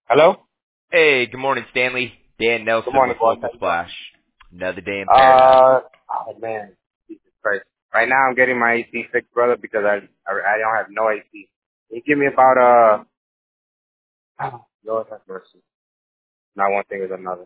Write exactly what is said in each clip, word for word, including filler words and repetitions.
Hello? Hey, good morning, Stanley. Dan Good Nelson morning, with boss. Local Splash. Another day in paradise. Uh, oh man, Jesus Christ. Right now I'm getting my A C fixed, brother, because I, I, I don't have no A C. Can you give me about, uh, Lord have mercy. Not one thing is another.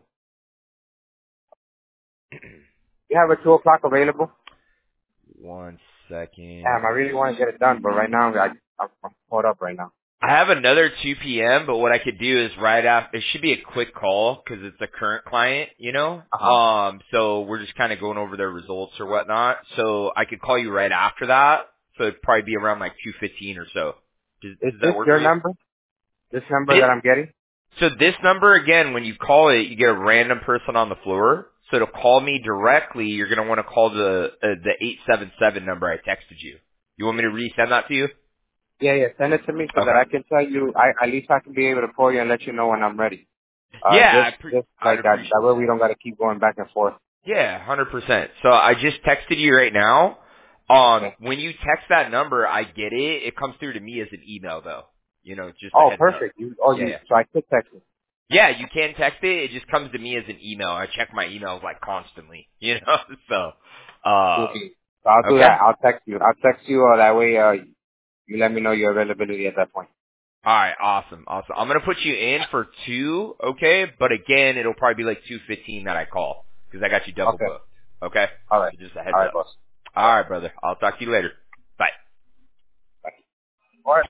You have a two o'clock available? One second. Damn, I really want to get it done, but right now I, I'm, I'm caught up right now. I have another two p.m., but what I could do is right after, it should be a quick call because it's a current client, you know? Uh-huh. Um, so we're just kind of going over their results or whatnot. So I could call you right after that. So it'd probably be around like two fifteen or so. Does, Is does this that work your for you? number? This number This, that I'm getting? So this number, again, when you call it, you get a random person on the floor. So to call me directly, you're going to want to call the uh, the eight seven seven number I texted you. You want me to resend that to you? Yeah, yeah, send it to me so that Okay. I can tell you, I, at least I can be able to call you and let you know when I'm ready. Uh, Yeah, just, I pre- just I'd like that. appreciate That way we that. don't got to keep going back and forth. Yeah, one hundred percent. So I just texted you right now. Um, Okay. when you text that number, I get it. It comes through to me as an email, though. You know, just a Oh, heads up. perfect. You, oh, Yeah, you, yeah. so I could text you. Yeah, you can text it. It just comes to me as an email. I check my emails like constantly, you know. So, Cool. uh, So I'll do okay. that. I'll text you. I'll text you, uh, that way, uh, you let me know your availability at that point. All right, awesome, awesome. I'm gonna put you in for two, okay? But again, it'll probably be like two fifteen that I call because I got you double Okay. booked. Okay, All right. so just a heads All right, up. boss. All right, brother. I'll talk to you later.